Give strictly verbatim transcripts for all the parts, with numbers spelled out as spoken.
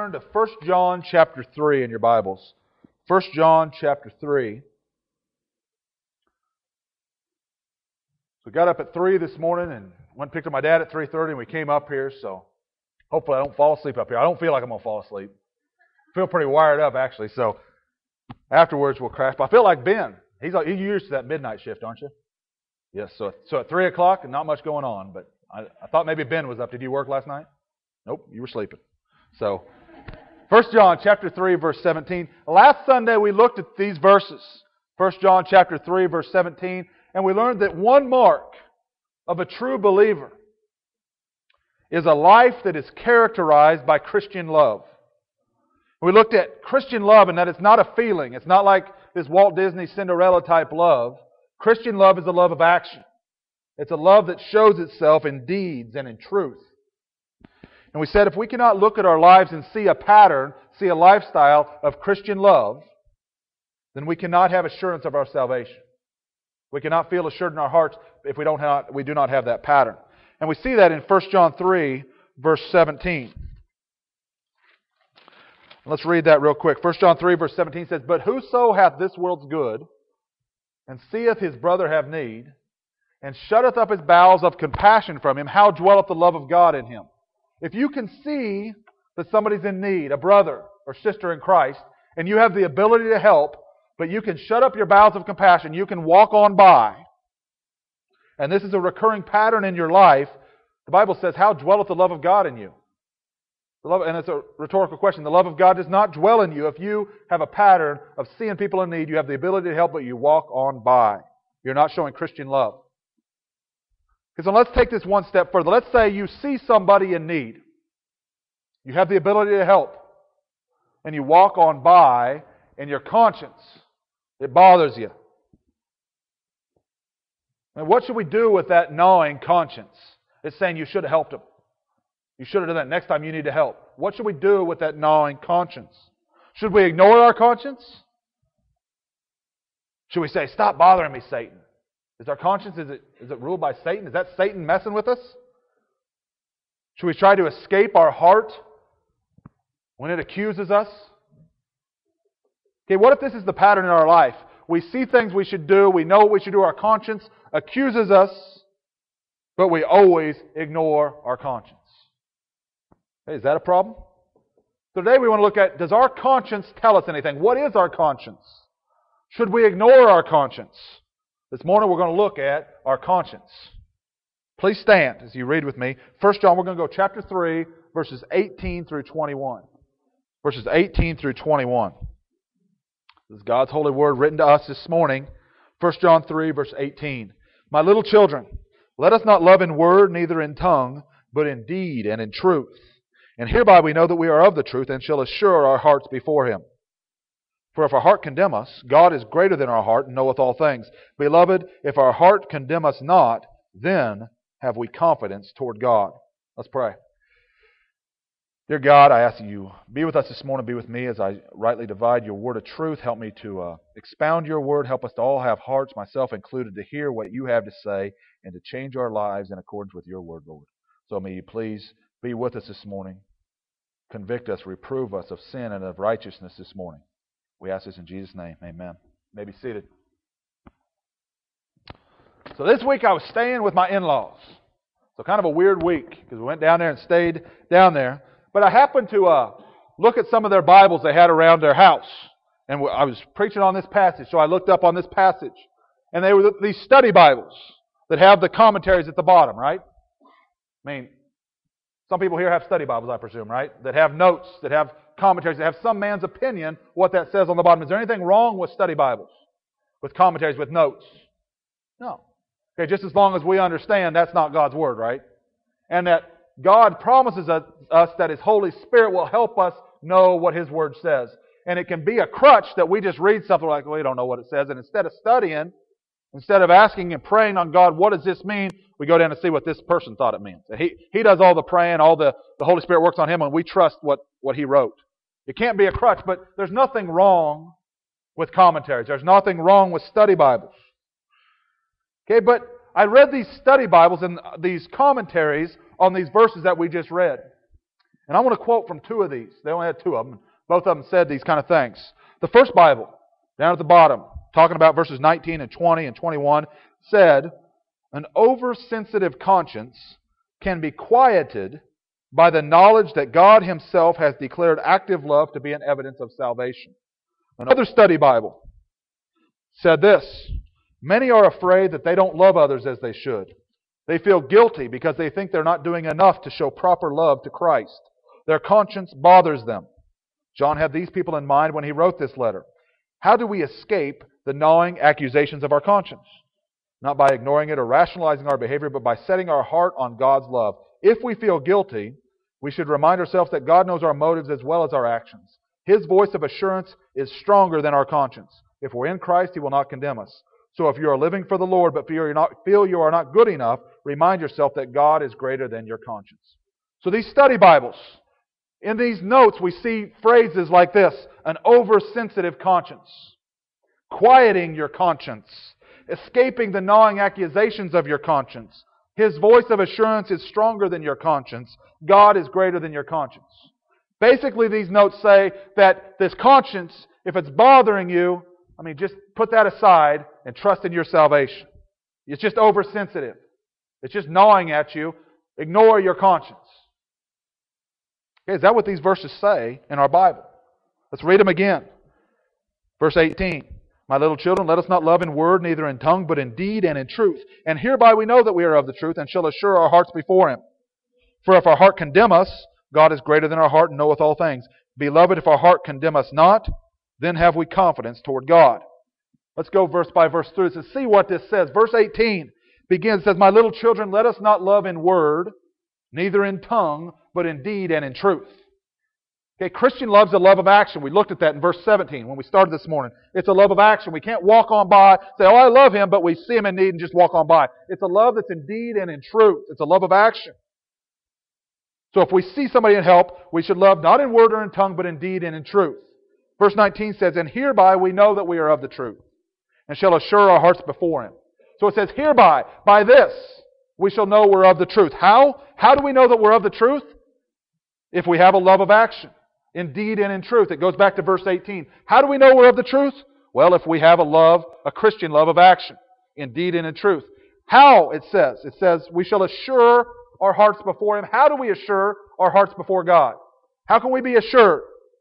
turn to First John chapter three in your Bibles. First John chapter three. So we got up at three this morning and went and picked up my dad at three thirty and we came up here, so hopefully I don't fall asleep up here. I don't feel like I'm going to fall asleep. I feel pretty wired up actually, so afterwards we'll crash. But I feel like Ben. He's like, you're used to that midnight shift, aren't you? Yes, so, so at three o'clock and not much going on, but I, I thought maybe Ben was up. Did you work last night? Nope, you were sleeping. So, First John chapter three, verse seventeen. Last Sunday we looked at these verses. First John chapter three, verse seventeen. And we learned that one mark of a true believer is a life that is characterized by Christian love. We looked at Christian love and that it's not a feeling. It's not like this Walt Disney Cinderella type love. Christian love is a love of action. It's a love that shows itself in deeds and in truth. And we said if we cannot look at our lives and see a pattern, see a lifestyle of Christian love, then we cannot have assurance of our salvation. We cannot feel assured in our hearts if we don't have, we do not have that pattern. And we see that in First John three, verse seventeen. Let's read that real quick. First John three, verse seventeen says, But whoso hath this world's good, and seeth his brother have need, and shutteth up his bowels of compassion from him, how dwelleth the love of God in him? If you can see that somebody's in need, a brother or sister in Christ, and you have the ability to help, but you can shut up your bowels of compassion, you can walk on by, and this is a recurring pattern in your life, the Bible says, how dwelleth the love of God in you? The love, and it's a rhetorical question. The love of God does not dwell in you if you have a pattern of seeing people in need, you have the ability to help, but you walk on by. You're not showing Christian love. Because let's take this one step further. Let's say you see somebody in need. You have the ability to help. And you walk on by, and your conscience, it bothers you. And what should we do with that gnawing conscience? It's saying you should have helped him. You should have done that next time you need to help. What should we do with that gnawing conscience? Should we ignore our conscience? Should we say, stop bothering me, Satan? Is our conscience, is it, is it ruled by Satan? Is that Satan messing with us? Should we try to escape our heart when it accuses us? Okay, what if this is the pattern in our life? We see things we should do, we know what we should do, our conscience accuses us, but we always ignore our conscience. Hey, is that a problem? So today we want to look at, does our conscience tell us anything? What is our conscience? Should we ignore our conscience? This morning we're going to look at our conscience. Please stand as you read with me. First John, we're going to go chapter three, verses eighteen through twenty-one. Verses eighteen through twenty-one. This is God's holy word written to us this morning. First John three, verse eighteen. My little children, let us not love in word, neither in tongue, but in deed and in truth. And hereby we know that we are of the truth, and shall assure our hearts before Him. For if our heart condemn us, God is greater than our heart, and knoweth all things. Beloved, if our heart condemn us not, then have we confidence toward God. Let's pray. Dear God, I ask that you be with us this morning, be with me as I rightly divide your word of truth. Help me to uh, expound your word. Help us to all have hearts, myself included, to hear what you have to say and to change our lives in accordance with your word, Lord. So may you please be with us this morning. Convict us, reprove us of sin and of righteousness this morning. We ask this in Jesus' name. Amen. You may be seated. So this week I was staying with my in-laws. So kind of a weird week because we went down there and stayed down there. But I happened to uh, look at some of their Bibles they had around their house. And I was preaching on this passage, so I looked up on this passage. And they were these study Bibles that have the commentaries at the bottom, right? I mean, some people here have study Bibles, I presume, right? That have notes, that have commentaries, that have some man's opinion what that says on the bottom. Is there anything wrong with study Bibles? With commentaries, with notes? No. Okay, just as long as we understand that's not God's Word, right? And that God promises us, us that His Holy Spirit will help us know what His Word says. And it can be a crutch that we just read something like, well, we don't know what it says. And instead of studying, instead of asking and praying on God, what does this mean? We go down and see what this person thought it means. He, he does all the praying, all the, the Holy Spirit works on him, and we trust what, what he wrote. It can't be a crutch, but there's nothing wrong with commentaries. There's nothing wrong with study Bibles. Okay, but I read these study Bibles and these commentaries on these verses that we just read. And I want to quote from two of these. They only had two of them. Both of them said these kind of things. The first Bible, down at the bottom, talking about verses nineteen and twenty and twenty-one, said, an oversensitive conscience can be quieted by the knowledge that God Himself has declared active love to be an evidence of salvation. Another study Bible said this, many are afraid that they don't love others as they should. They feel guilty because they think they're not doing enough to show proper love to Christ. Their conscience bothers them. John had these people in mind when he wrote this letter. How do we escape the gnawing accusations of our conscience? Not by ignoring it or rationalizing our behavior, but by setting our heart on God's love. If we feel guilty, we should remind ourselves that God knows our motives as well as our actions. His voice of assurance is stronger than our conscience. If we're in Christ, He will not condemn us. So if you are living for the Lord but feel, you're not, feel you are not good enough, remind yourself that God is greater than your conscience. So these study Bibles, in these notes we see phrases like this, an oversensitive conscience, quieting your conscience, escaping the gnawing accusations of your conscience. His voice of assurance is stronger than your conscience. God is greater than your conscience. Basically, these notes say that this conscience, if it's bothering you, I mean, just put that aside and trust in your salvation. It's just oversensitive. It's just gnawing at you. Ignore your conscience. Okay, is that what these verses say in our Bible? Let's read them again. Verse eighteen. My little children, let us not love in word, neither in tongue, but in deed and in truth. And hereby we know that we are of the truth, and shall assure our hearts before Him. For if our heart condemn us, God is greater than our heart and knoweth all things. Beloved, if our heart condemn us not, then have we confidence toward God. Let's go verse by verse through this and see what this says. Verse eighteen begins, says, my little children, let us not love in word, neither in tongue, but in deed and in truth. Okay, Christian love's a love of action. We looked at that in verse seventeen when we started this morning. It's a love of action. We can't walk on by, say, oh, I love Him, but we see Him in need and just walk on by. It's a love that's in deed and in truth. It's a love of action. So if we see somebody in help, we should love not in word or in tongue, but in deed and in truth. Verse nineteen says, and hereby we know that we are of the truth, and shall assure our hearts before Him. So it says, hereby, by this, we shall know we're of the truth. How? How do we know that we're of the truth? If we have a love of action. In deed and in truth. It goes back to verse eighteen. How do we know we're of the truth? Well, if we have a love, a Christian love of action. In deed and in truth. How, it says? It says, we shall assure our hearts before Him. How do we assure our hearts before God? How can we be assured?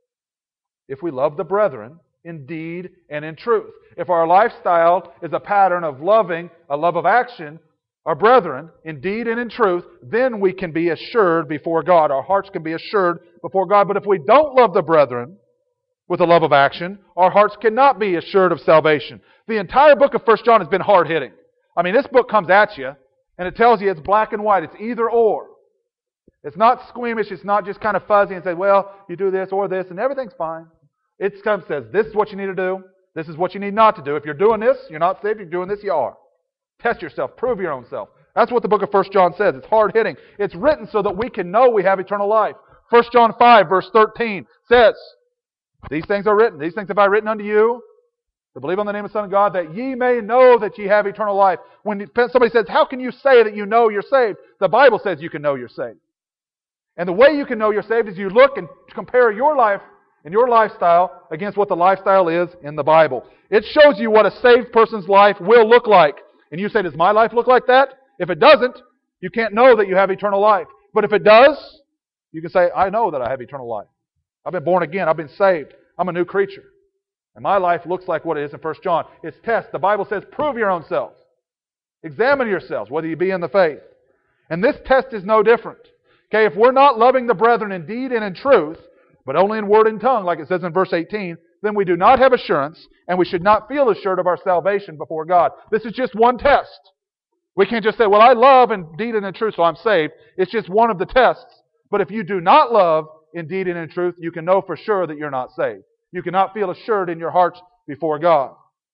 If we love the brethren in deed and in truth. If our lifestyle is a pattern of loving, a love of action, our brethren, in deed and in truth, then we can be assured before God. Our hearts can be assured before God. But if we don't love the brethren with a love of action, our hearts cannot be assured of salvation. The entire book of First John has been hard-hitting. I mean, this book comes at you, and it tells you it's black and white. It's either or. It's not squeamish. It's not just kind of fuzzy and say, well, you do this or this, and everything's fine. It comes and says, this is what you need to do. This is what you need not to do. If you're doing this, you're not saved. If you're doing this, you are. Test yourself. Prove your own self. That's what the book of First John says. It's hard-hitting. It's written so that we can know we have eternal life. First John five, verse thirteen says, these things are written. These things have I written unto you, to believe on the name of the Son of God, that ye may know that ye have eternal life. When somebody says, how can you say that you know you're saved? The Bible says you can know you're saved. And the way you can know you're saved is you look and compare your life and your lifestyle against what the lifestyle is in the Bible. It shows you what a saved person's life will look like. And you say, does my life look like that? If it doesn't, you can't know that you have eternal life. But if it does, you can say, I know that I have eternal life. I've been born again. I've been saved. I'm a new creature. And my life looks like what it is in First John. It's test. The Bible says, prove your own selves. Examine yourselves, whether you be in the faith. And this test is no different. Okay, if we're not loving the brethren in deed and in truth, but only in word and tongue, like it says in verse eighteen, then we do not have assurance, and we should not feel assured of our salvation before God. This is just one test. We can't just say, well, I love in deed and in truth, so I'm saved. It's just one of the tests. But if you do not love in deed and in truth, you can know for sure that you're not saved. You cannot feel assured in your heart before God.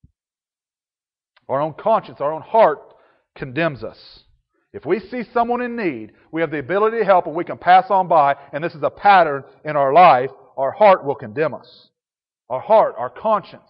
Our own conscience, our own heart condemns us. If we see someone in need, we have the ability to help and we can pass on by, and this is a pattern in our life, our heart will condemn us. Our heart, our conscience,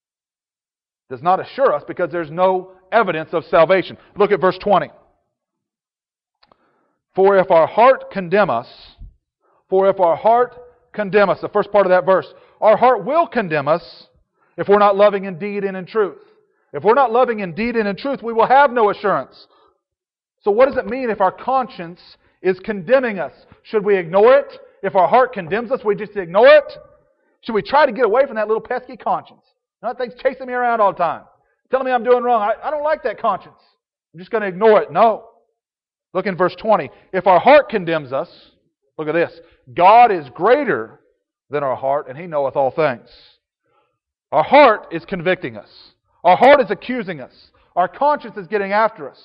does not assure us because there's no evidence of salvation. Look at verse twenty. For if our heart condemn us, For if our heart condemn us, the first part of that verse, our heart will condemn us if we're not loving in deed and in truth. If we're not loving in deed and in truth, we will have no assurance. So what does it mean if our conscience is condemning us? Should we ignore it? If our heart condemns us, we just ignore it? Should we try to get away from that little pesky conscience? That thing's chasing me around all the time, telling me I'm doing wrong. I, I don't like that conscience. I'm just going to ignore it. No. Look in verse twenty. If our heart condemns us, look at this. God is greater than our heart, and He knoweth all things. Our heart is convicting us. Our heart is accusing us. Our conscience is getting after us.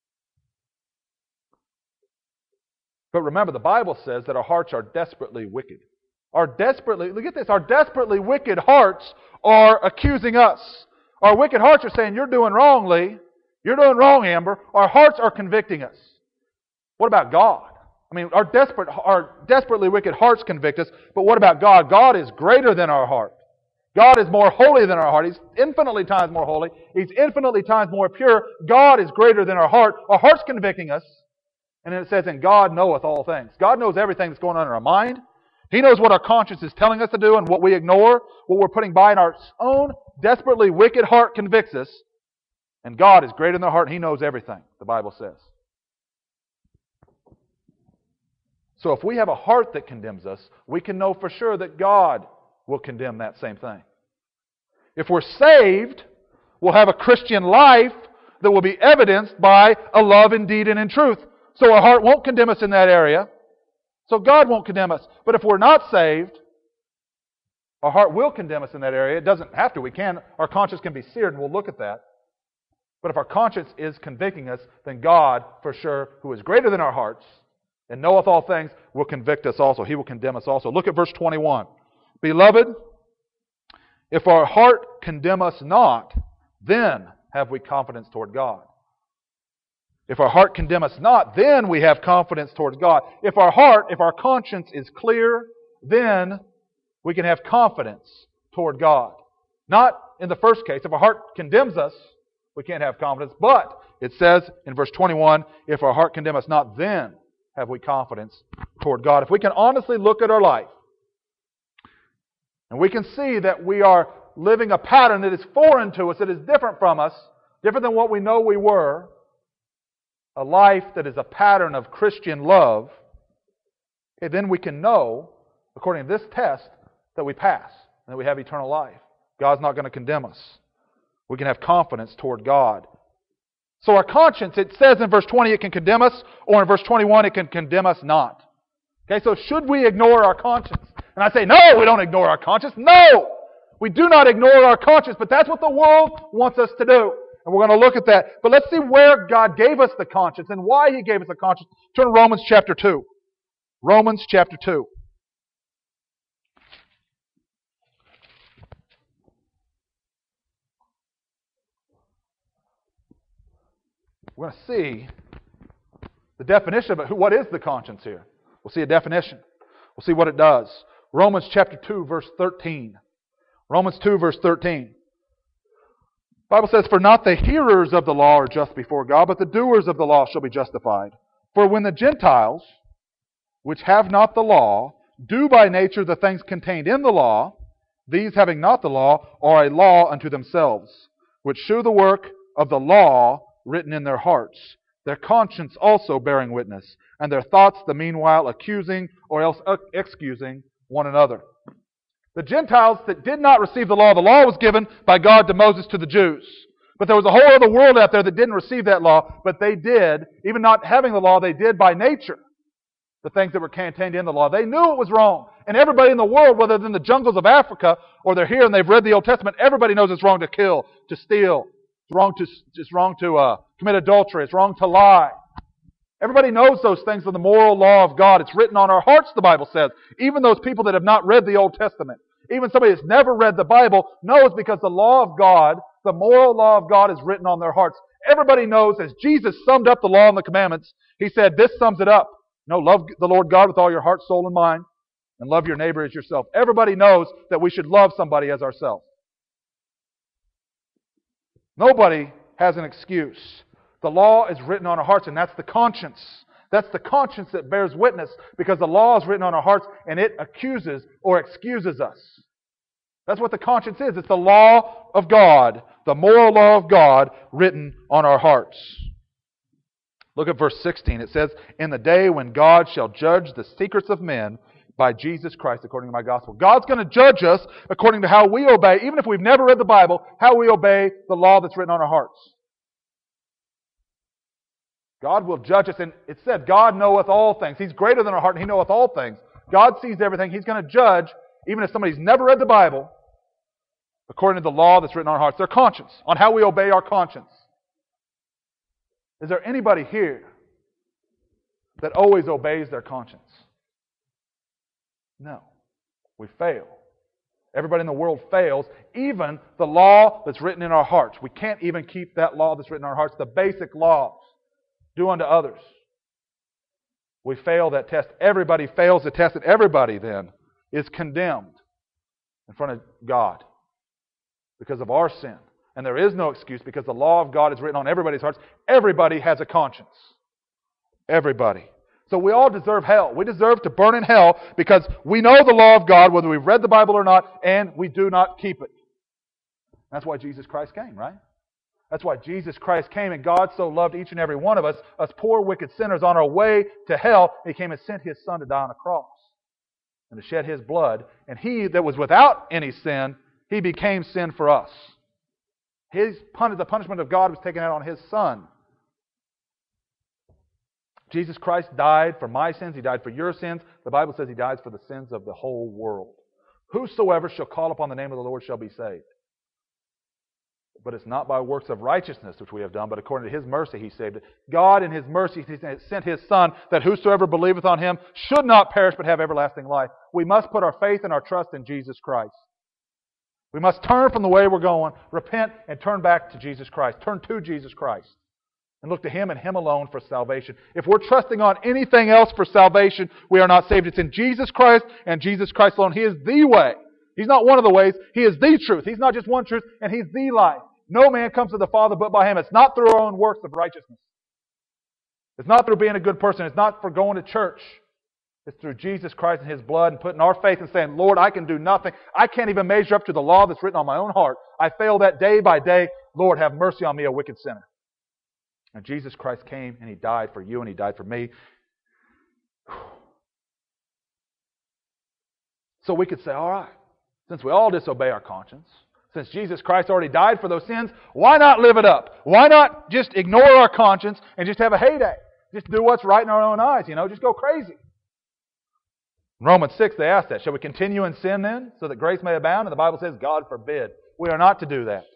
But remember, the Bible says that our hearts are desperately wicked. Our desperately, look at this, our desperately wicked hearts are accusing us. Our wicked hearts are saying, you're doing wrong, Lee. You're doing wrong, Amber. Our hearts are convicting us. What about God? I mean, our desperate, our desperately wicked hearts convict us, but what about God? God is greater than our heart. God is more holy than our heart. He's infinitely times more holy. He's infinitely times more pure. God is greater than our heart. Our heart's convicting us. And then it says, and God knoweth all things. God knows everything that's going on in our mind. He knows what our conscience is telling us to do and what we ignore, what we're putting by, and our own desperately wicked heart convicts us. And God is greater than our heart, and He knows everything, the Bible says. So if we have a heart that condemns us, we can know for sure that God will condemn that same thing. If we're saved, we'll have a Christian life that will be evidenced by a love in deed and in truth. So our heart won't condemn us in that area. So God won't condemn us. But if we're not saved, our heart will condemn us in that area. It doesn't have to. We can. Our conscience can be seared, and we'll look at that. But if our conscience is convicting us, then God, for sure, who is greater than our hearts and knoweth all things, will convict us also. He will condemn us also. Look at verse twenty-one. Beloved, if our heart condemn us not, then have we confidence toward God. If our heart condemn us not, then we have confidence towards God. If our heart, if our conscience is clear, then we can have confidence toward God. Not in the first case. If our heart condemns us, we can't have confidence. But it says in verse twenty-one, if our heart condemn us not, then have we confidence toward God. If we can honestly look at our life, and we can see that we are living a pattern that is foreign to us, that is different from us, different than what we know we were, a life that is a pattern of Christian love, okay, then we can know, according to this test, that we pass, and that we have eternal life. God's not going to condemn us. We can have confidence toward God. So our conscience, it says in verse twenty, it can condemn us, or in verse twenty-one, it can condemn us not. Okay, so should we ignore our conscience? And I say, no, we don't ignore our conscience. No! We do not ignore our conscience, but that's what the world wants us to do. And we're going to look at that. But let's see where God gave us the conscience and why He gave us the conscience. Turn to Romans chapter two. Romans chapter two. We're going to see the definition of it. What is the conscience here? We'll see a definition. We'll see what it does. Romans chapter two, verse thirteen. Romans two, verse thirteen. The Bible says, for not the hearers of the law are just before God, but the doers of the law shall be justified. For when the Gentiles, which have not the law, do by nature the things contained in the law, these having not the law are a law unto themselves, which shew the work of the law written in their hearts, their conscience also bearing witness, and their thoughts the meanwhile accusing or else excusing one another. The Gentiles that did not receive the law, the law was given by God to Moses to the Jews. But there was a whole other world out there that didn't receive that law, but they did, even not having the law, they did by nature the things that were contained in the law. They knew it was wrong. And everybody in the world, whether they're in the jungles of Africa or they're here and they've read the Old Testament, everybody knows it's wrong to kill, to steal. It's wrong to, it's wrong to uh, commit adultery. It's wrong to lie. Everybody knows those things of the moral law of God. It's written on our hearts, the Bible says. Even those people that have not read the Old Testament. Even somebody that's never read the Bible knows because the law of God, the moral law of God is written on their hearts. Everybody knows, as Jesus summed up the law and the commandments, He said, this sums it up. No, love the Lord God with all your heart, soul, and mind, and love your neighbor as yourself. Everybody knows that we should love somebody as ourselves. Nobody has an excuse. The law is written on our hearts, and that's the conscience That's the conscience that bears witness because the law is written on our hearts and it accuses or excuses us. That's what the conscience is. It's the law of God, the moral law of God written on our hearts. Look at verse sixteen. It says, "In the day when God shall judge the secrets of men by Jesus Christ according to my gospel." God's going to judge us according to how we obey, even if we've never read the Bible, how we obey the law that's written on our hearts. God will judge us, and it said, God knoweth all things. He's greater than our heart, and He knoweth all things. God sees everything. He's going to judge, even if somebody's never read the Bible, according to the law that's written on our hearts, their conscience, on how we obey our conscience. Is there anybody here that always obeys their conscience? No. We fail. Everybody in the world fails. Even the law that's written in our hearts. We can't even keep that law that's written in our hearts, the basic laws. Do unto others. We fail that test. Everybody fails the test, and everybody then is condemned in front of God because of our sin. And there is no excuse because the law of God is written on everybody's hearts. Everybody has a conscience. Everybody. So we all deserve hell. We deserve to burn in hell because we know the law of God, whether we've read the Bible or not, and we do not keep it. That's why Jesus Christ came, right? That's why Jesus Christ came, and God so loved each and every one of us, us poor, wicked sinners on our way to hell. He came and sent His Son to die on a cross and to shed His blood. And He that was without any sin, He became sin for us. His the punishment of God was taken out on His Son. Jesus Christ died for my sins. He died for your sins. The Bible says He dies for the sins of the whole world. Whosoever shall call upon the name of the Lord shall be saved. But it's not by works of righteousness which we have done, but according to His mercy He saved it. God in His mercy He sent His Son, that whosoever believeth on Him should not perish but have everlasting life. We must put our faith and our trust in Jesus Christ. We must turn from the way we're going, repent, and turn back to Jesus Christ. Turn to Jesus Christ. And look to Him and Him alone for salvation. If we're trusting on anything else for salvation, we are not saved. It's in Jesus Christ and Jesus Christ alone. He is the way. He's not one of the ways. He is the truth. He's not just one truth, and He's the life. No man comes to the Father but by Him. It's not through our own works of righteousness. It's not through being a good person. It's not for going to church. It's through Jesus Christ and His blood and putting our faith and saying, Lord, I can do nothing. I can't even measure up to the law that's written on my own heart. I fail that day by day. Lord, have mercy on me, a wicked sinner. And Jesus Christ came and He died for you and He died for me. So we could say, all right, since we all disobey our conscience, since Jesus Christ already died for those sins, why not live it up? Why not just ignore our conscience and just have a heyday? Just do what's right in our own eyes, you know, just go crazy. In Romans six, they asked that. Shall we continue in sin then, so that grace may abound? And the Bible says, God forbid. We are not to do that.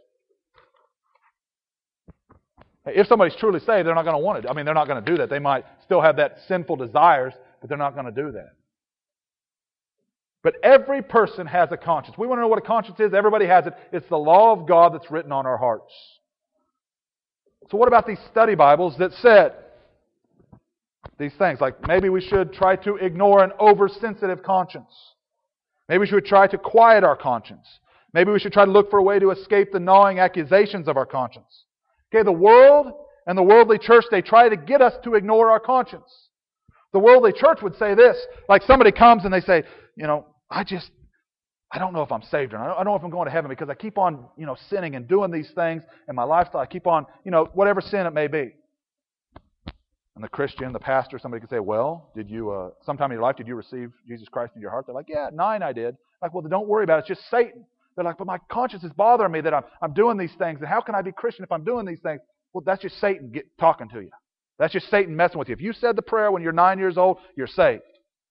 If somebody's truly saved, they're not going to want it. I mean, they're not going to do that. They might still have that sinful desires, but they're not going to do that. But every person has a conscience. We want to know what a conscience is. Everybody has it. It's the law of God that's written on our hearts. So what about these study Bibles that said these things? Like maybe we should try to ignore an oversensitive conscience. Maybe we should try to quiet our conscience. Maybe we should try to look for a way to escape the gnawing accusations of our conscience. Okay, the world and the worldly church, they try to get us to ignore our conscience. The worldly church would say this, like somebody comes and they say, you know, I just, I don't know if I'm saved or not. I don't know if I'm going to heaven because I keep on, you know, sinning and doing these things in my lifestyle. I keep on, you know, whatever sin it may be. And the Christian, the pastor, somebody could say, well, did you, uh, sometime in your life, did you receive Jesus Christ into your heart? They're like, yeah, at nine I did. Like, well, don't worry about it. It's just Satan. They're like, but my conscience is bothering me that I'm, I'm doing these things. And how can I be Christian if I'm doing these things? Well, that's just Satan get, talking to you. That's just Satan messing with you. If you said the prayer when you're nine years old, you're saved.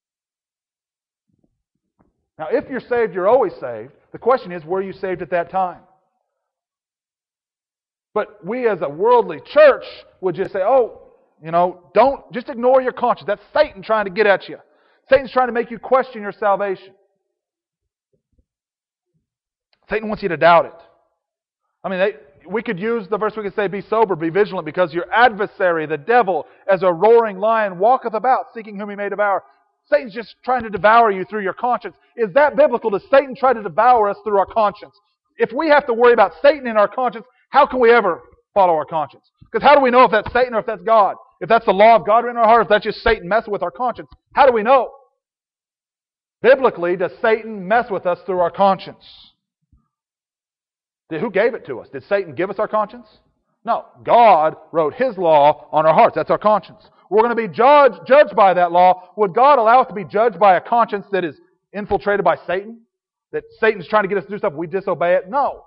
Now, if you're saved, you're always saved. The question is, were you saved at that time? But we as a worldly church would just say, oh, you know, don't, just ignore your conscience. That's Satan trying to get at you. Satan's trying to make you question your salvation. Satan wants you to doubt it. I mean, they, we could use the verse, we could say, be sober, be vigilant, because your adversary, the devil, as a roaring lion, walketh about, seeking whom he may devour. Satan's just trying to devour you through your conscience. Is that biblical? Does Satan try to devour us through our conscience? If we have to worry about Satan in our conscience, how can we ever follow our conscience? Because how do we know if that's Satan or if that's God? If that's the law of God written in our heart, if that's just Satan messing with our conscience, how do we know? Biblically, does Satan mess with us through our conscience? Did, who gave it to us? Did Satan give us our conscience? No. God wrote His law on our hearts. That's our conscience. We're going to be judged, judged by that law. Would God allow us to be judged by a conscience that is infiltrated by Satan? That Satan's trying to get us to do stuff, we disobey it? No.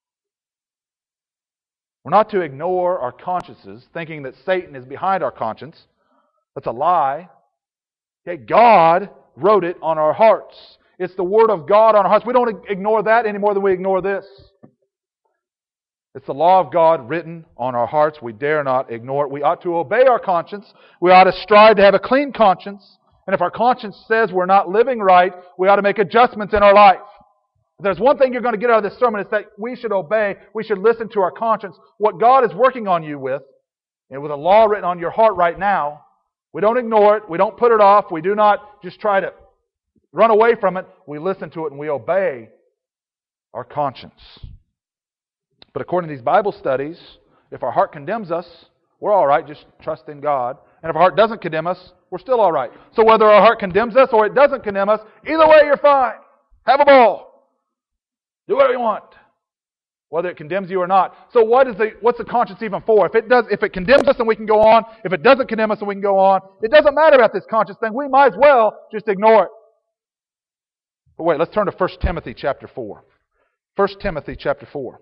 We're not to ignore our consciences, thinking that Satan is behind our conscience. That's a lie. Okay, God wrote it on our hearts. It's the Word of God on our hearts. We don't ignore that any more than we ignore this. It's the law of God written on our hearts. We dare not ignore it. We ought to obey our conscience. We ought to strive to have a clean conscience. And if our conscience says we're not living right, we ought to make adjustments in our life. If there's one thing you're going to get out of this sermon, it's that we should obey, we should listen to our conscience. What God is working on you with, and with a law written on your heart right now, we don't ignore it, we don't put it off, we do not just try to run away from it. We listen to it and we obey our conscience. But according to these Bible studies, if our heart condemns us, we're all right, just trust in God. And if our heart doesn't condemn us, we're still all right. So whether our heart condemns us or it doesn't condemn us, either way you're fine. Have a ball. Do whatever you want, whether it condemns you or not. So what is the what's the conscience even for? If it does, if it condemns us, then we can go on. If it doesn't condemn us, then we can go on. It doesn't matter about this conscience thing. We might as well just ignore it. But wait, let's turn to First Timothy chapter four. First Timothy chapter four.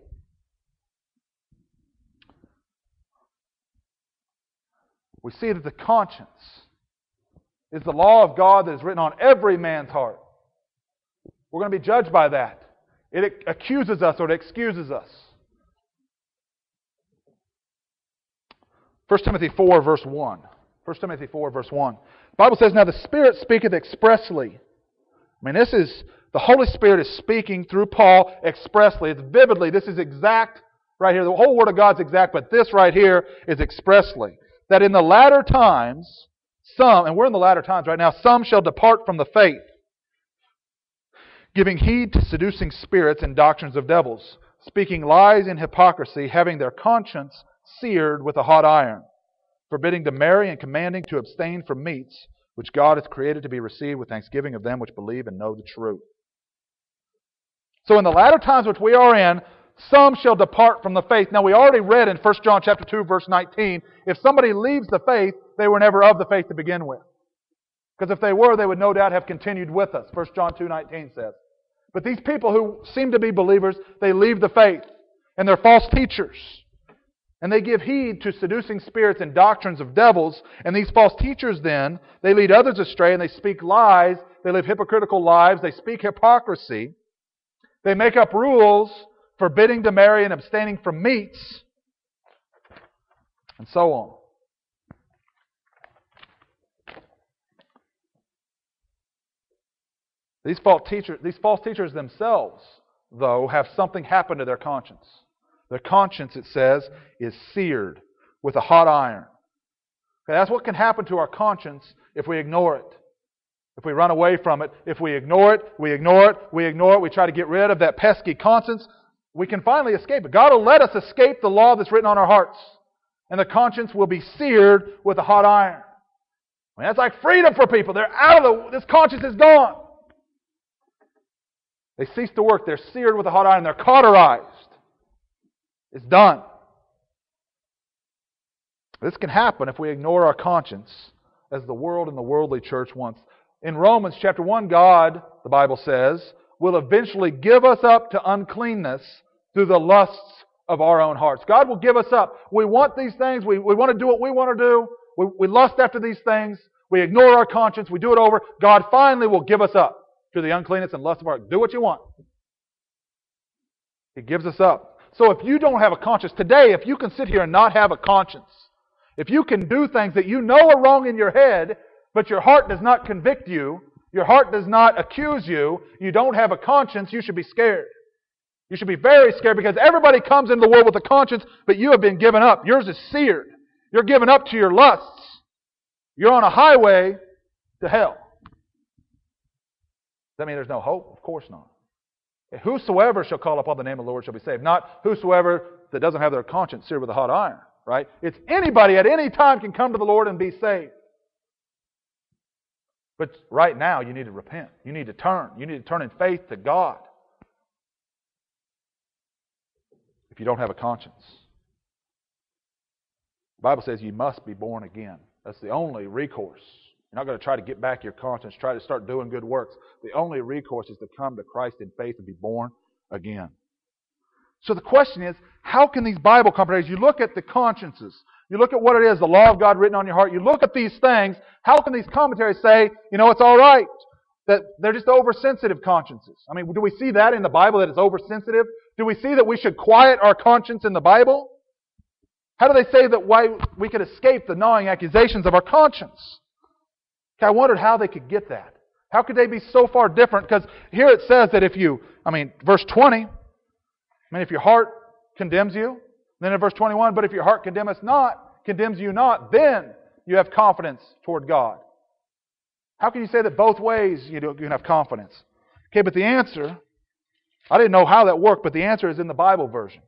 We see that the conscience is the law of God that is written on every man's heart. We're going to be judged by that. It accuses us or it excuses us. First Timothy four, verse one. First Timothy four, verse one. The Bible says, "Now the Spirit speaketh expressly." I mean, this is, the Holy Spirit is speaking through Paul expressly. It's vividly. This is exact right here. The whole Word of God's exact, but this right here is expressly. That in the latter times, some, and we're in the latter times right now, some shall depart from the faith, giving heed to seducing spirits and doctrines of devils, speaking lies in hypocrisy, having their conscience seared with a hot iron, forbidding to marry and commanding to abstain from meats, which God hath created to be received with thanksgiving of them which believe and know the truth. So in the latter times which we are in, some shall depart from the faith. Now we already read in First John chapter two, verse nineteen, if somebody leaves the faith, they were never of the faith to begin with. Because if they were, they would no doubt have continued with us. First John two nineteen says. But these people who seem to be believers, they leave the faith. And they're false teachers. And they give heed to seducing spirits and doctrines of devils. And these false teachers then, they lead others astray and they speak lies. They live hypocritical lives. They speak hypocrisy. They make up rules forbidding to marry and abstaining from meats. And so on. These false teachers, these false teachers themselves, though, have something happen to their conscience. Their conscience, it says, is seared with a hot iron. Okay, that's what can happen to our conscience if we ignore it. If we run away from it. If we ignore it, we ignore it, we ignore it, we try to get rid of that pesky conscience, we can finally escape it. God will let us escape the law that's written on our hearts. And the conscience will be seared with a hot iron. I mean, that's like freedom for people. They're out of the... This conscience is gone. They cease to work. They're seared with a hot iron. They're cauterized. It's done. This can happen if we ignore our conscience as the world and the worldly church wants. In Romans chapter one, God, the Bible says, will eventually give us up to uncleanness through the lusts of our own hearts. God will give us up. We want these things. We, we want to do what we want to do. We, we lust after these things. We ignore our conscience. We do it over. God finally will give us up to the uncleanness and lust of our heart. Do what you want. He gives us up. So if you don't have a conscience, today, if you can sit here and not have a conscience, if you can do things that you know are wrong in your head, but your heart does not convict you, your heart does not accuse you, you don't have a conscience, you should be scared. You should be very scared because everybody comes into the world with a conscience, but you have been given up. Yours is seared. You're given up to your lusts. You're on a highway to hell. Does that mean there's no hope? Of course not. Whosoever shall call upon the name of the Lord shall be saved. Not whosoever that doesn't have their conscience seared with a hot iron. right? It's anybody at any time can come to the Lord and be saved. But right now, you need to repent. You need to turn. You need to turn in faith to God. If you don't have a conscience. The Bible says you must be born again. That's the only recourse. You're not going to try to get back your conscience, try to start doing good works. The only recourse is to come to Christ in faith and be born again. So the question is, how can these Bible commentaries, you look at the consciences, you look at what it is, the law of God written on your heart, you look at these things, how can these commentaries say, you know, it's all right, that they're just oversensitive consciences? I mean, do we see that in the Bible, that it's oversensitive? Do we see that we should quiet our conscience in the Bible? How do they say that why we could escape the gnawing accusations of our conscience? Okay, I wondered how they could get that. How could they be so far different? Because here it says that if you, I mean, verse twenty, I mean, if your heart condemns you, then in verse twenty-one, but if your heart condemneth not, condemns you not, then you have confidence toward God. How can you say that both ways you can have confidence? Okay, but the answer, I didn't know how that worked, but the answer is in the Bible version.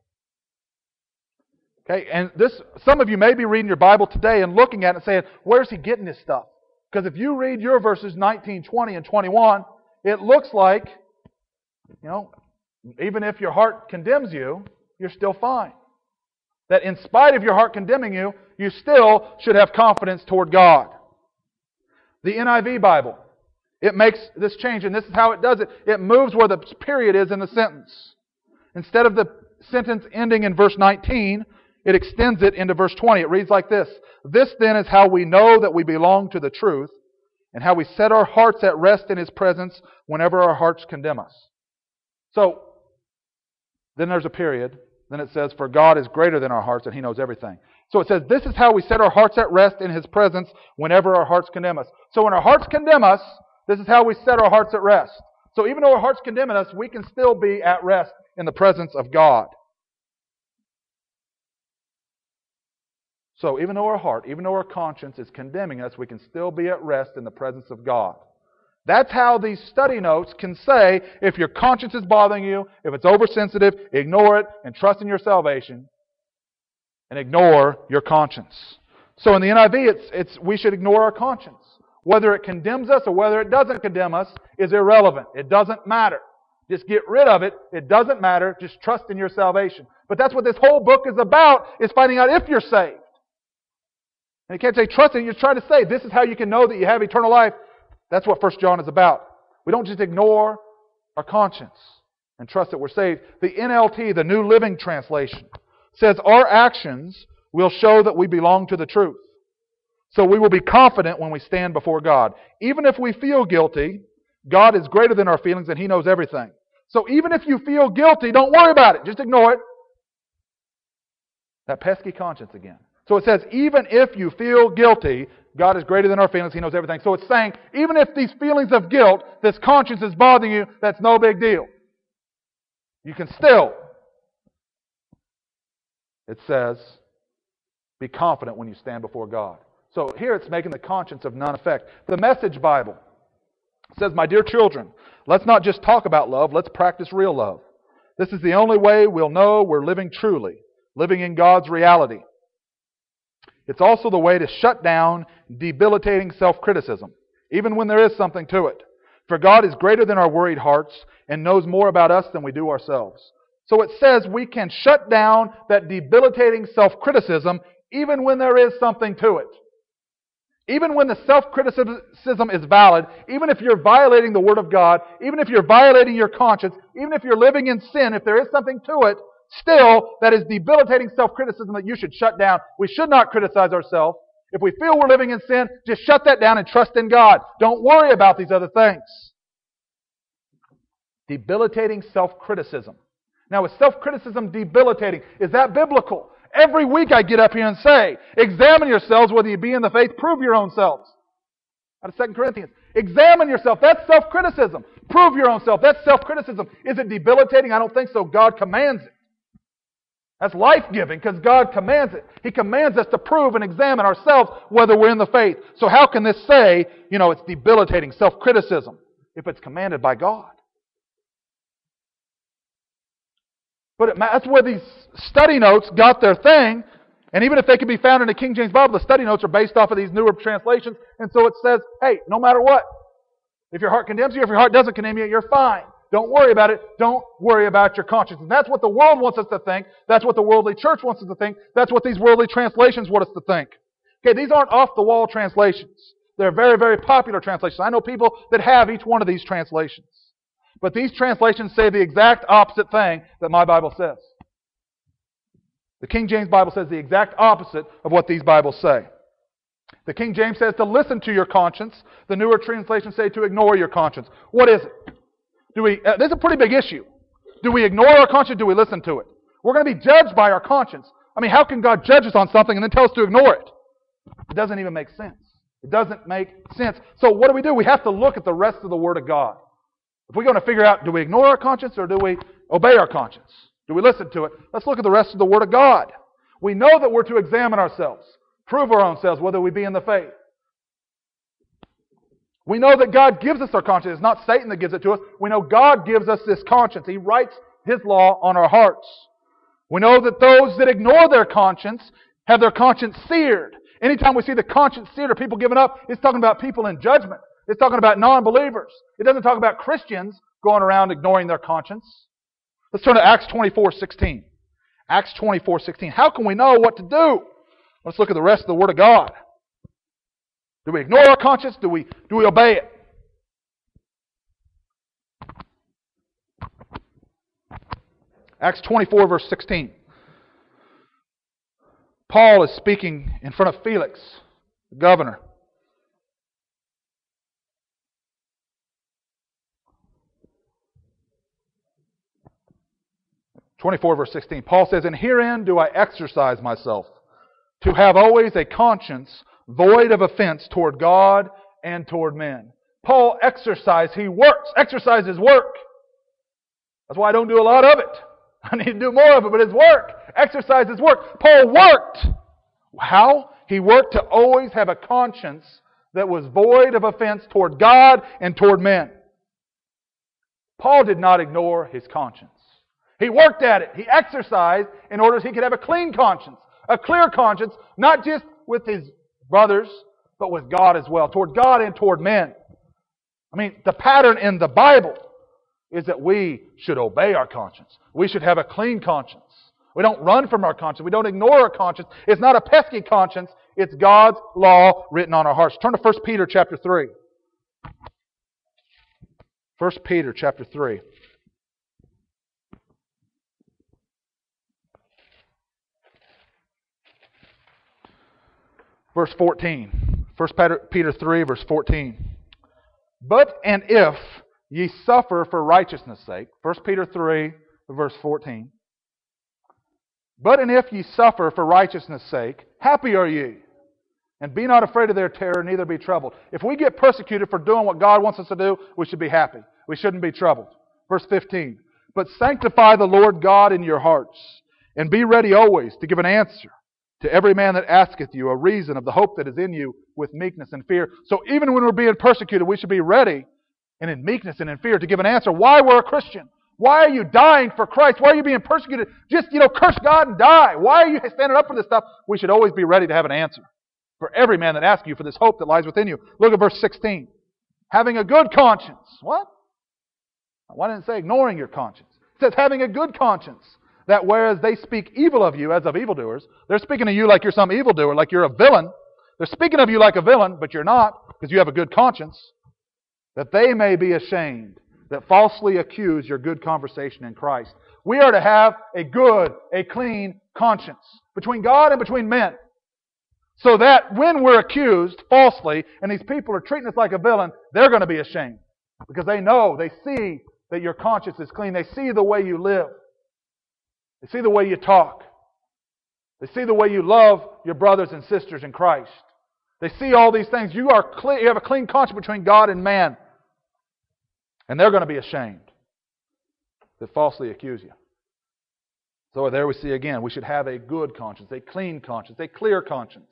Okay, and this, some of you may be reading your Bible today and looking at it and saying, where's he getting this stuff? Because if you read your verses nineteen, twenty, and twenty-one, it looks like, you know, even if your heart condemns you, you're still fine. That in spite of your heart condemning you, you still should have confidence toward God. The N I V Bible, it makes this change, and this is how it does it. It moves where the period is in the sentence. Instead of the sentence ending in verse nineteen, it extends it into verse twenty. It reads like this: This then is how we know that we belong to the truth, and how we set our hearts at rest in His presence whenever our hearts condemn us. So, then there's a period. Then it says, for God is greater than our hearts, and He knows everything. So it says, this is how we set our hearts at rest in His presence whenever our hearts condemn us. So when our hearts condemn us, this is how we set our hearts at rest. So even though our hearts condemn us, we can still be at rest in the presence of God. So even though our heart, even though our conscience is condemning us, we can still be at rest in the presence of God. That's how these study notes can say, if your conscience is bothering you, if it's oversensitive, ignore it and trust in your salvation, and ignore your conscience. So in the N I V, it's, it's we should ignore our conscience. Whether it condemns us or whether it doesn't condemn us is irrelevant. It doesn't matter. Just get rid of it. It doesn't matter. Just trust in your salvation. But that's what this whole book is about, is finding out if you're saved. And you can't say trust in it. You're trying to say this is how you can know that you have eternal life. That's what First John is about. We don't just ignore our conscience and trust that we're saved. The N L T, the New Living Translation, says our actions will show that we belong to the truth. So we will be confident when we stand before God. Even if we feel guilty, God is greater than our feelings and He knows everything. So even if you feel guilty, don't worry about it. Just ignore it. That pesky conscience again. So it says, even if you feel guilty, God is greater than our feelings. He knows everything. So it's saying, even if these feelings of guilt, this conscience is bothering you, that's no big deal. You can still, it says, be confident when you stand before God. So here it's making the conscience of none effect. The Message Bible says, my dear children, let's not just talk about love, let's practice real love. This is the only way we'll know we're living truly, living in God's reality. It's also the way to shut down debilitating self-criticism, even when there is something to it. For God is greater than our worried hearts and knows more about us than we do ourselves. So it says we can shut down that debilitating self-criticism even when there is something to it. Even when the self-criticism is valid, even if you're violating the Word of God, even if you're violating your conscience, even if you're living in sin, if there is something to it, still, that is debilitating self-criticism that you should shut down. We should not criticize ourselves. If we feel we're living in sin, just shut that down and trust in God. Don't worry about these other things. Debilitating self-criticism. Now, is self-criticism debilitating? Is that biblical? Every week I get up here and say, examine yourselves whether you be in the faith, prove your own selves. Out of Second Corinthians. Examine yourself. That's self-criticism. Prove your own self. That's self-criticism. Is it debilitating? I don't think so. God commands it. That's life-giving because God commands it. He commands us to prove and examine ourselves whether we're in the faith. So how can this say, you know, it's debilitating self-criticism if it's commanded by God? But it, that's where these study notes got their thing. And even if they can be found in the King James Bible, the study notes are based off of these newer translations. And so it says, hey, no matter what, if your heart condemns you, if your heart doesn't condemn you, you're fine. Don't worry about it. Don't worry about your conscience. And that's what the world wants us to think. That's what the worldly church wants us to think. That's what these worldly translations want us to think. Okay, these aren't off-the-wall translations. They're very, very popular translations. I know people that have each one of these translations. But these translations say the exact opposite thing that my Bible says. The King James Bible says the exact opposite of what these Bibles say. The King James says to listen to your conscience. The newer translations say to ignore your conscience. What is it? Do we? Uh, this is a pretty big issue. Do we ignore our conscience? Do we listen to it? We're going to be judged by our conscience. I mean, how can God judge us on something and then tell us to ignore it? It doesn't even make sense. It doesn't make sense. So what do we do? We have to look at the rest of the Word of God. If we're going to figure out, do we ignore our conscience or do we obey our conscience? Do we listen to it? Let's look at the rest of the Word of God. We know that we're to examine ourselves, prove our own selves, whether we be in the faith. We know that God gives us our conscience. It's not Satan that gives it to us. We know God gives us this conscience. He writes His law on our hearts. We know that those that ignore their conscience have their conscience seared. Anytime we see the conscience seared or people giving up, it's talking about people in judgment. It's talking about non-believers. It doesn't talk about Christians going around ignoring their conscience. Let's turn to Acts twenty-four sixteen. Acts twenty-four sixteen. How can we know what to do? Let's look at the rest of the Word of God. Do we ignore our conscience? Do we, do we obey it? Acts twenty-four verse sixteen. Paul is speaking in front of Felix, the governor. twenty-four verse sixteen. Paul says, "And herein do I exercise myself, to have always a conscience void of offense toward God and toward men." Paul exercises, he works, exercises work. That's why I don't do a lot of it. I need to do more of it, but it's work. Exercise is work. Paul worked. How? He worked to always have a conscience that was void of offense toward God and toward men. Paul did not ignore his conscience. He worked at it. He exercised in order that he could have a clean conscience, a clear conscience, not just with his brothers, but with God as well, toward God and toward men. I mean, the pattern in the Bible is that we should obey our conscience. We should have a clean conscience. We don't run from our conscience. We don't ignore our conscience. It's not a pesky conscience. It's God's law written on our hearts. Turn to First Peter chapter three. First Peter chapter three. Verse fourteen. First Peter three, verse fourteen. "But and if ye suffer for righteousness' sake," First Peter three, verse fourteen. "But and if ye suffer for righteousness' sake, happy are ye. And be not afraid of their terror, neither be troubled." If we get persecuted for doing what God wants us to do, we should be happy. We shouldn't be troubled. Verse fifteen. "But sanctify the Lord God in your hearts, and be ready always to give an answer to every man that asketh you a reason of the hope that is in you with meekness and fear." So even when we're being persecuted, we should be ready and in meekness and in fear to give an answer. Why we're a Christian? Why are you dying for Christ? Why are you being persecuted? Just, you know, curse God and die. Why are you standing up for this stuff? We should always be ready to have an answer for every man that asks you for this hope that lies within you. Look at verse sixteen. "Having a good conscience." What? Why didn't it say ignoring your conscience? It says having a good conscience. That whereas they speak evil of you as of evildoers, they're speaking of you like you're some evildoer, like you're a villain. They're speaking of you like a villain, but you're not, because you have a good conscience. "That they may be ashamed that falsely accuse your good conversation in Christ." We are to have a good, a clean conscience between God and between men. So that when we're accused falsely, and these people are treating us like a villain, they're going to be ashamed. Because they know, they see that your conscience is clean. They see the way you live. They see the way you talk. They see the way you love your brothers and sisters in Christ. They see all these things. You are clean, you have a clean conscience between God and man. And they're going to be ashamed that falsely accuse you. So there we see again, we should have a good conscience, a clean conscience, a clear conscience.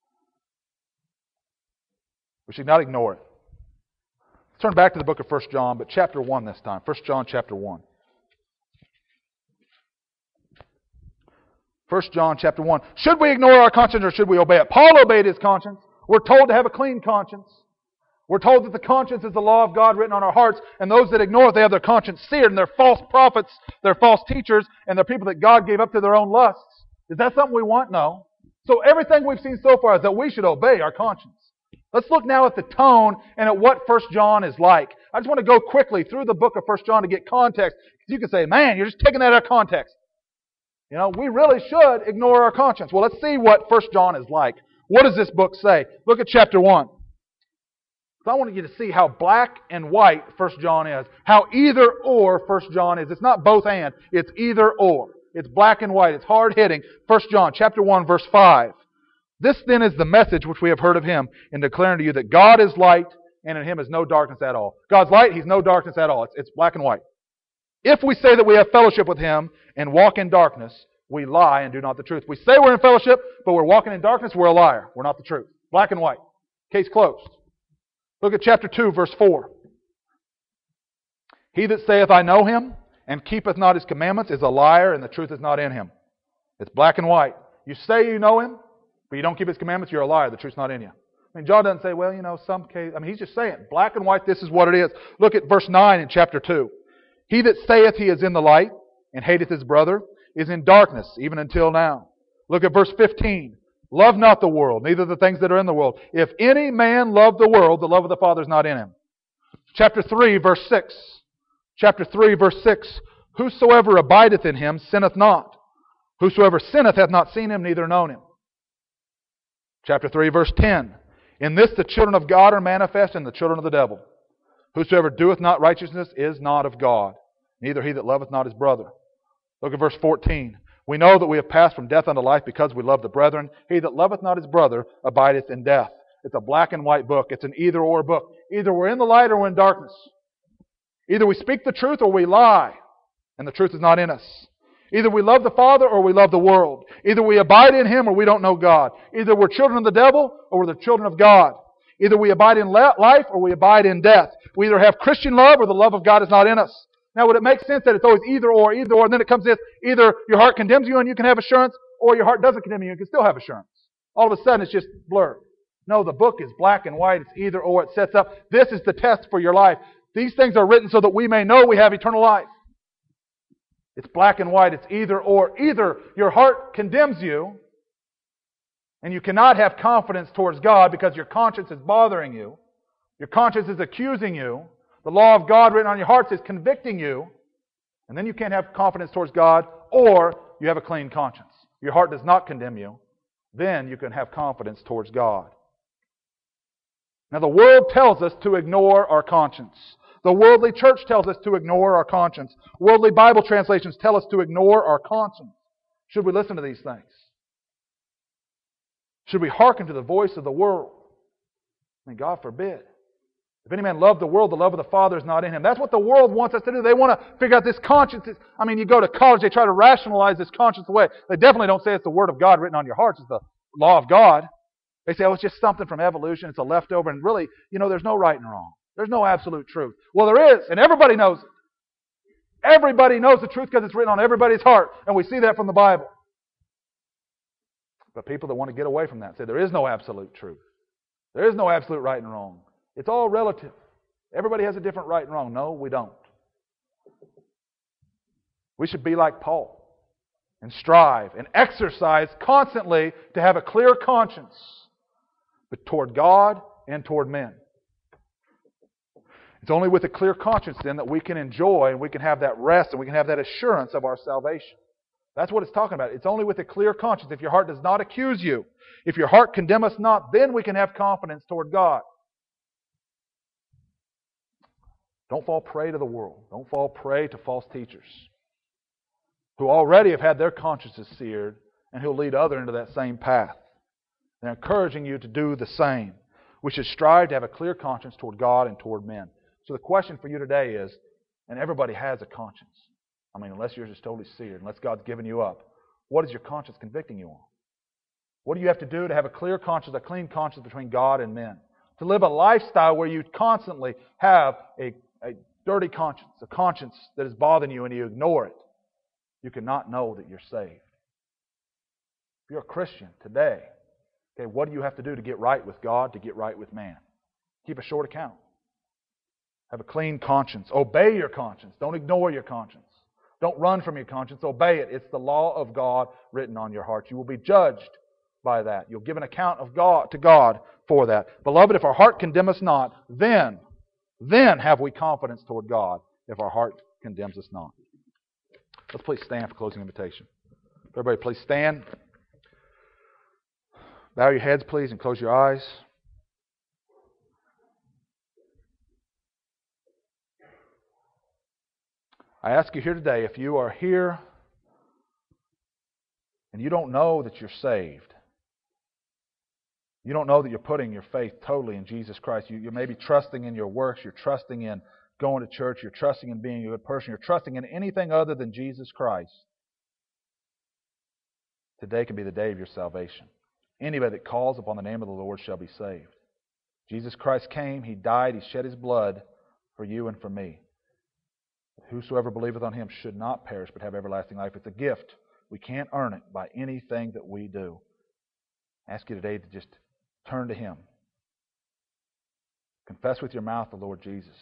We should not ignore it. Let's turn back to the book of First John, but chapter one this time. First John chapter one. First John chapter one. Should we ignore our conscience or should we obey it? Paul obeyed his conscience. We're told to have a clean conscience. We're told that the conscience is the law of God written on our hearts, and those that ignore it, they have their conscience seared, and they're false prophets, they're false teachers, and they're people that God gave up to their own lusts. Is that something we want? No. So everything we've seen so far is that we should obey our conscience. Let's look now at the tone and at what First John is like. I just want to go quickly through the book of First John to get context. Because you can say, man, you're just taking that out of context. You know, we really should ignore our conscience. Well, let's see what First John is like. What does this book say? Look at chapter one. So I want you to see how black and white First John is. How either or First John is. It's not both and. It's either or. It's black and white. It's hard-hitting. First John chapter one, verse five. This then is the message which we have heard of Him in declaring to you that God is light and in Him is no darkness at all. God's light, He's no darkness at all. It's, it's black and white. If we say that we have fellowship with Him and walk in darkness, we lie and do not the truth. If we say we're in fellowship, but we're walking in darkness, we're a liar. We're not the truth. Black and white. Case closed. Look at chapter two, verse four. He that saith, I know Him, and keepeth not His commandments, is a liar, and the truth is not in him. It's black and white. You say you know Him, but you don't keep His commandments, you're a liar. The truth's not in you. I mean, John doesn't say, well, you know, some case. I mean, he's just saying, black and white, this is what it is. Look at verse nine in chapter two. He that saith he is in the light, and hateth his brother, is in darkness, even until now. Look at verse fifteen. Love not the world, neither the things that are in the world. If any man love the world, the love of the Father is not in him. Chapter three, verse six. Chapter three, verse six. Whosoever abideth in Him sinneth not. Whosoever sinneth hath not seen Him, neither known Him. Chapter three, verse ten. In this the children of God are manifest, and the children of the devil. Whosoever doeth not righteousness is not of God, neither he that loveth not his brother. Look at verse fourteen. We know that we have passed from death unto life because we love the brethren. He that loveth not his brother abideth in death. It's a black and white book. It's an either-or book. Either we're in the light or we're in darkness. Either we speak the truth or we lie, and the truth is not in us. Either we love the Father or we love the world. Either we abide in Him or we don't know God. Either we're children of the devil or we're the children of God. Either we abide in life or we abide in death. We either have Christian love or the love of God is not in us. Now, would it make sense that it's always either or, either or, and then it comes this, either your heart condemns you and you can have assurance, or your heart doesn't condemn you and you can still have assurance. All of a sudden, it's just blurred. No, the book is black and white. It's either or. It sets up, this is the test for your life. These things are written so that we may know we have eternal life. It's black and white. It's either or. Either your heart condemns you, and you cannot have confidence towards God because your conscience is bothering you. Your conscience is accusing you. The law of God written on your hearts is convicting you. And then you can't have confidence towards God, or you have a clean conscience. Your heart does not condemn you. Then you can have confidence towards God. Now the world tells us to ignore our conscience. The worldly church tells us to ignore our conscience. Worldly Bible translations tell us to ignore our conscience. Should we listen to these things? Should we hearken to the voice of the world? I mean, God forbid. If any man love the world, the love of the Father is not in him. That's what the world wants us to do. They want to figure out this conscience. I mean, you go to college, they try to rationalize this conscience away. They definitely don't say it's the Word of God written on your hearts. It's the law of God. They say, oh, it's just something from evolution. It's a leftover. And really, you know, there's no right and wrong. There's no absolute truth. Well, there is, and everybody knows it. Everybody knows the truth because it's written on everybody's heart. And we see that from the Bible. But people that want to get away from that say there is no absolute truth. There is no absolute right and wrong. It's all relative. Everybody has a different right and wrong. No, we don't. We should be like Paul and strive and exercise constantly to have a clear conscience, but toward God and toward men. It's only with a clear conscience then that we can enjoy and we can have that rest and we can have that assurance of our salvation. That's what it's talking about. It's only with a clear conscience. If your heart does not accuse you, if your heart condemn us not, then we can have confidence toward God. Don't fall prey to the world. Don't fall prey to false teachers who already have had their consciences seared and who lead others into that same path. They're encouraging you to do the same. We should strive to have a clear conscience toward God and toward men. So the question for you today is, and everybody has a conscience. I mean, unless yours is totally seared, unless God's given you up, what is your conscience convicting you on? What do you have to do to have a clear conscience, a clean conscience between God and men? To live a lifestyle where you constantly have a, a dirty conscience, a conscience that is bothering you and you ignore it. You cannot know that you're saved. If you're a Christian today, okay, what do you have to do to get right with God, to get right with man? Keep a short account. Have a clean conscience. Obey your conscience. Don't ignore your conscience. Don't run from your conscience. Obey it. It's the law of God written on your heart. You will be judged by that. You'll give an account of God to God for that. Beloved, if our heart condemn us not, then, then have we confidence toward God, if our heart condemns us not. Let's please stand for closing invitation. Everybody please stand. Bow your heads, please, and close your eyes. I ask you here today, if you are here and you don't know that you're saved, you don't know that you're putting your faith totally in Jesus Christ, you, you may be trusting in your works, you're trusting in going to church, you're trusting in being a good person, you're trusting in anything other than Jesus Christ, today can be the day of your salvation. Anybody that calls upon the name of the Lord shall be saved. Jesus Christ came, He died, He shed His blood for you and for me. Whosoever believeth on Him should not perish but have everlasting life. It's a gift. We can't earn it by anything that we do. I ask you today to just turn to Him. Confess with your mouth the Lord Jesus.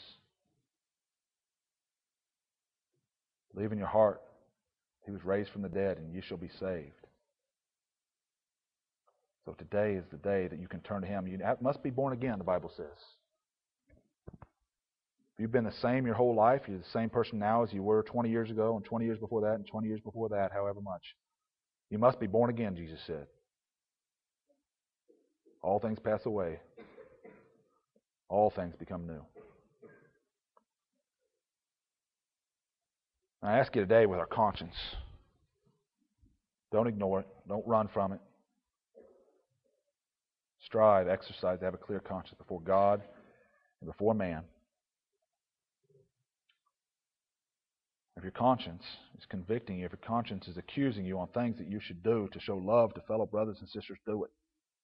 Believe in your heart He was raised from the dead and you shall be saved. So today is the day that you can turn to Him. You must be born again, the Bible says. If you've been the same your whole life, you're the same person now as you were twenty years ago, and twenty years before that, and twenty years before that, however much. You must be born again, Jesus said. All things pass away. All things become new. I ask you today with our conscience, don't ignore it. Don't run from it. Strive, exercise to have a clear conscience before God and before man. If your conscience is convicting you, if your conscience is accusing you on things that you should do to show love to fellow brothers and sisters, do it.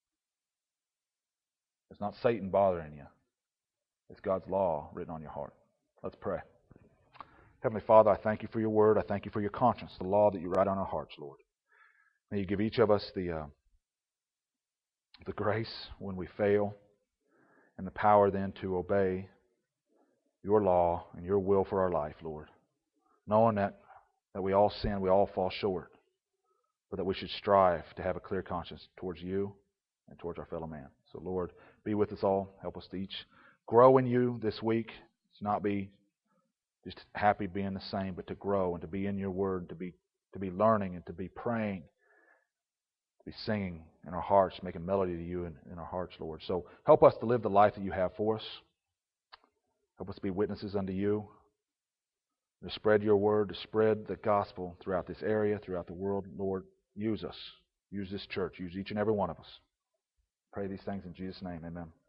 It's not Satan bothering you. It's God's law written on your heart. Let's pray. Heavenly Father, I thank you for your word. I thank you for your conscience, the law that you write on our hearts, Lord. May you give each of us the, uh, the grace when we fail and the power then to obey your law and your will for our life, Lord. Knowing that, that we all sin, we all fall short, but that we should strive to have a clear conscience towards you and towards our fellow man. So, Lord, be with us all. Help us to each grow in you this week. To not be just happy being the same, but to grow and to be in your word, to be to be learning and to be praying, to be singing in our hearts, making melody to you in, in our hearts, Lord. So help us to live the life that you have for us. Help us to be witnesses unto you. To spread your word, to spread the gospel throughout this area, throughout the world. Lord, use us. Use this church. Use each and every one of us. Pray these things in Jesus' name. Amen.